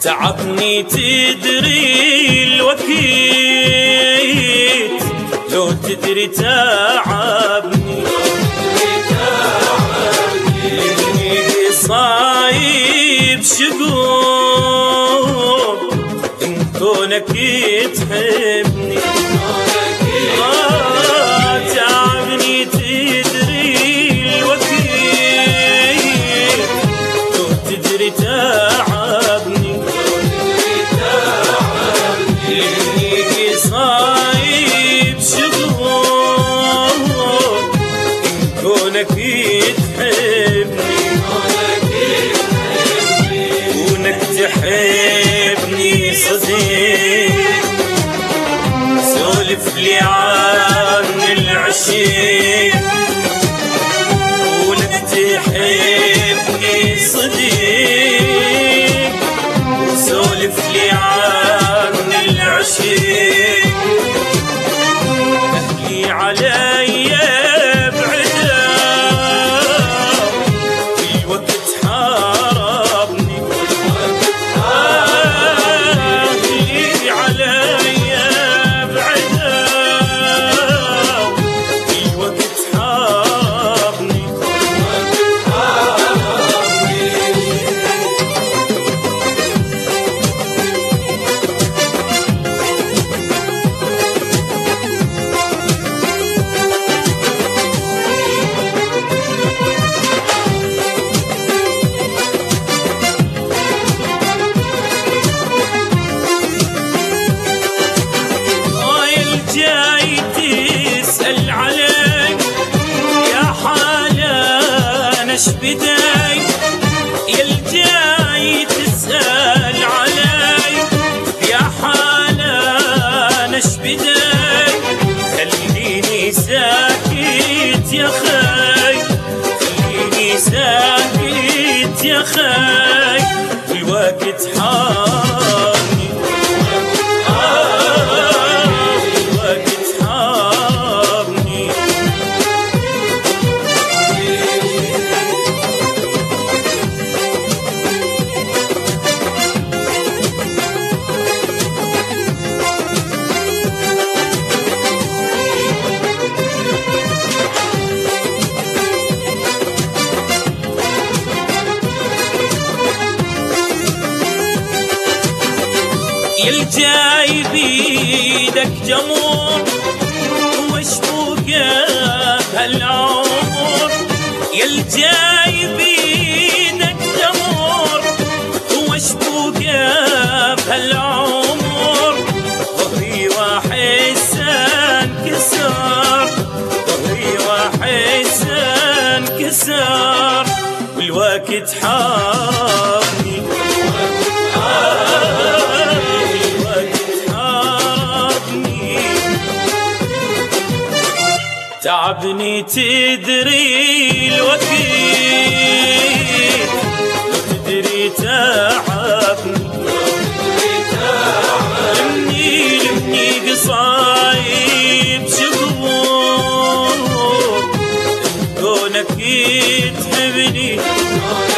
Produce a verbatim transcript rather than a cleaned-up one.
تعبني تدري الوقت، لو تدري تعبني إني صايب شقوق إن كونك تحبني. آه تعبني تدري الوقت، لو تدري تعبني إني صايب شقوق إن كونك تحبني، كونك تحبني صديق سولف لي عن العشيق، كونك تحبني صديق سولف لي عن العشيق. أهلي علي بعدا في الوقت حاربني، أهلي علي بعدا في الوقت حاربني. جاي تسأل علي يا حالا نش بداي، يا الجاي تسأل علي يا حالا نش بداي. خليني ساكت يا خاي، خليني ساكت يا خاي، الوقت حارني الجاي بيدك جمور وشبوكه هالعمر، يا الجاي بيدك جمور وشبوكه بهالعمر. ظهري واحسن كسر، ظهري واحسن كسر، والوقت حارني تعبني تدري الوقت، لو تدري تعبني لمني لمني قصايب شقوق كونك تحبني.